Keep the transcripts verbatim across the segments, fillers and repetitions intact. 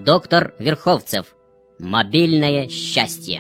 Доктор Верховцев. Мобильное счастье.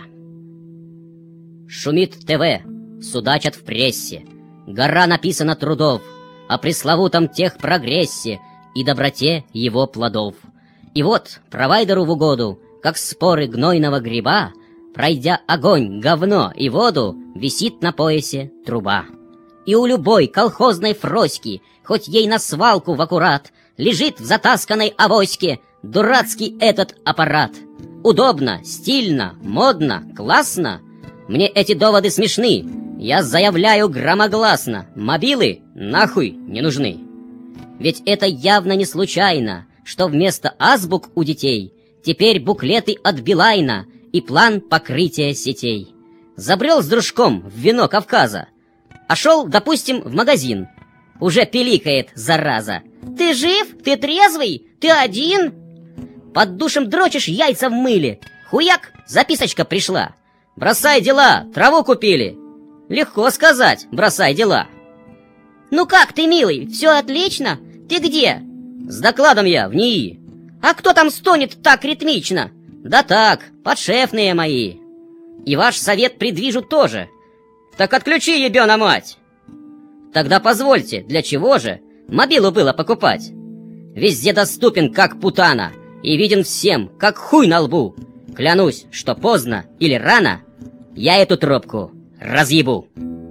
Шумит ТВ, судачат в прессе, гора написана трудов о пресловутом техпрогрессе и доброте его плодов. И вот провайдеру в угоду, как споры гнойного гриба, пройдя огонь, говно и воду, висит на поясе труба. И у любой колхозной фроськи, хоть ей на свалку в аккурат, лежит в затасканной авоське дурацкий этот аппарат. Удобно, стильно, модно, классно. Мне эти доводы смешны. Я заявляю громогласно: мобилы нахуй не нужны. Ведь это явно не случайно, что вместо азбук у детей теперь буклеты от Билайна и план покрытия сетей. Забрел с дружком в вино Кавказа, а шел, допустим, в магазин. Уже пиликает, зараза: «Ты жив? Ты трезвый? Ты один?» Под душем дрочишь яйца в мыле. Хуяк, записочка пришла: «Бросай дела, траву купили». Легко сказать: бросай дела. «Ну как ты, милый, все отлично? Ты где?» «С докладом я в НИИ». «А кто там стонет так ритмично?» «Да так, подшефные мои. И ваш совет предвижу тоже». «Так отключи, ебёна мать!» «Тогда позвольте, для чего же мобилу было покупать? Везде доступен, как путана, и виден всем, как хуй на лбу. Клянусь, что поздно или рано я эту трубку разъебу».